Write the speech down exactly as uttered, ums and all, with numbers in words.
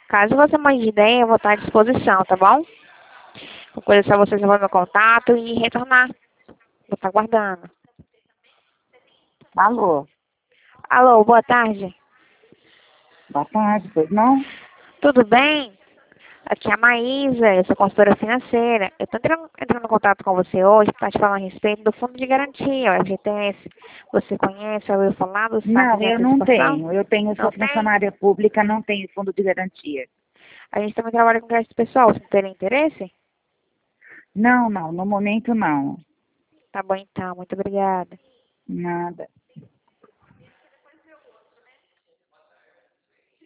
Caso você mande ideia, eu vou estar à disposição, tá bom? Qualquer coisa é só você levar meu contato e retornar. Vou estar aguardando. Alô, Alô, boa tarde. boa tarde, pois não? Tudo bem? Aqui é a Maísa, eu sou consultora financeira. Eu estou entrando, entrando em contato com você hoje para te falar a respeito do Fundo de Garantia, o F G T S. Você conhece, ouviu falar do saque Não, de eu não antecipação? tenho. Eu tenho, eu Não sou tem? funcionária pública, não tenho fundo de garantia. A gente também trabalha com crédito pessoal. Você teria interesse? Não, não, no momento não. Tá bom então, muito obrigada. Nada.